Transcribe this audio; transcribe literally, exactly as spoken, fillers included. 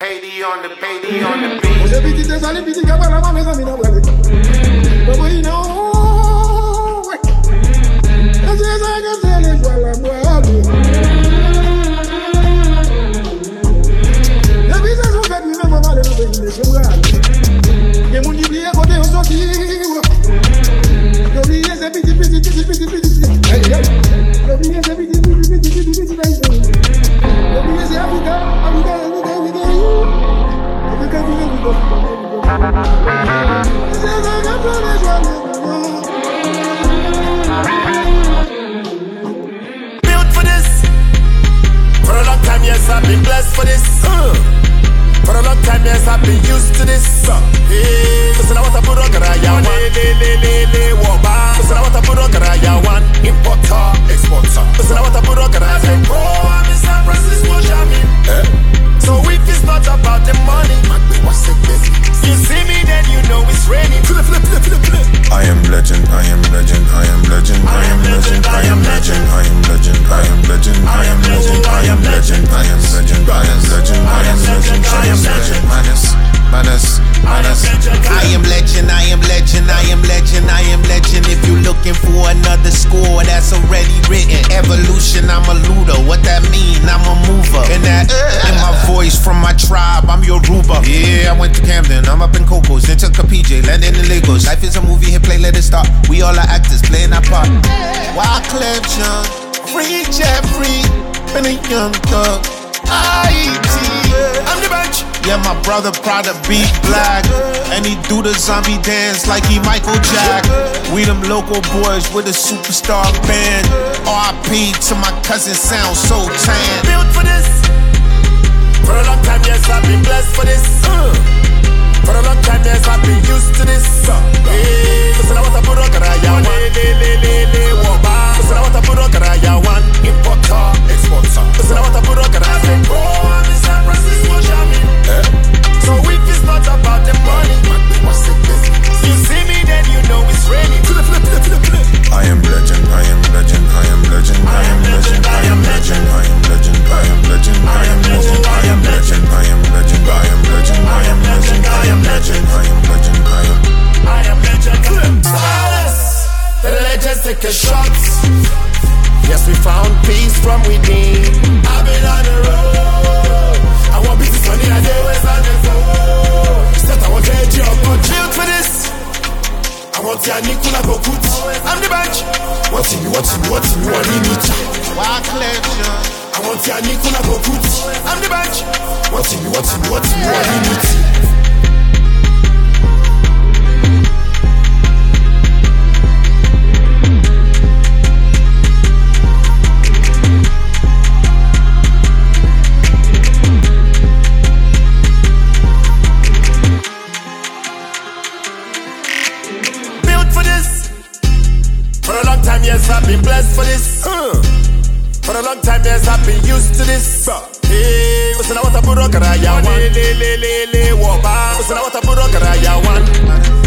Haiti on the Haiti on the beat. Você pedi te sali pedi que para uma mesa mina wale. Como you know. Esse é que tele wala wale. Ya visa so que ni me vale no te ni wale. Que mundi bia ko de so ti. Yo vi ese pedi pedi pedi pedi pedi. Hey hey. Yo vi ese pedi pedi pedi pedi pedi. Yo vi ese abuga abuga abuga abuga. Built for this. For a long time, yes, I've been blessed for this. Uh. For a long time, yes, I've been used to this. Uh. Hey, listen, I want a burger, ya one. Le le le le woba. Listen, I want a burger, ya one. Importer, exporter. Listen, I want a burger, I say, oh, I'm in San Francisco, jamming. Eh? So if it's not about the money, you see me, then you know it's raining. I am legend, I am legend, I am legend, I am legend, I am legend, I am legend, I am legend, I am legend, I am legend, I am legend, I am legend, I am legend, I am legend, minus, minus, minus. I am legend, I am legend, I am legend, I am legend. If you looking for another score, that's already written. Evolution, I'm a looter. What that mean? I'm a mover. And that in my voice from my tribe, I'm your Yoruba. Yeah, I went to Camden, I'm up in Cocos, then took a P J, landed in Lagos. Life is a movie, hit play, let it start. We all are actors playing our part. Wyclef Jean, Free Jeffrey, been a young thug. I T, I'm the bench. Yeah, my brother proud to be black, and he do the zombie dance like he Michael Jack. We them local boys with a superstar band. R I P to my cousin, sound so tan. Built for this. For a long time, yes, I've been blessed for this. Uh. For a long time, yes, I've been used to this. Uh. Hey, listen, I want a burger, ya one. Le le le le woba. Listen, I want a burger, ya one. Importer, exporter. Listen, I want a burger, I say, oh, I'm in San Francisco, jamming. Eh? So if it's not about the money, you see me, then you know it's raining. I am legend, I am legend, I am legend, I am legend, I am legend, I am legend, I am legend, I am legend, I am legend, I am legend, I am legend, I am legend, I am legend, I am legend, I am I am legend. Silence. The legends take a shot. Yes, we found peace from within. I've been on the road. I want to be sunny and they always on the phone. Set I want to edge your country. Built for this. I want to Nikula Bokut. I'm the bench. What's in you, what's in you, what's in you, what in it? Wyclef Jean, I want to Nikula Bokut. I'm the bench. What's in you, what's in you, what's in you, what in it? Yes, I've been blessed for this. Uh. For a long time, yes, I've been used to this. Uh. Hey, listen, I want a burger, ya one. Le le le le woba. Listen, I want a burger, ya one.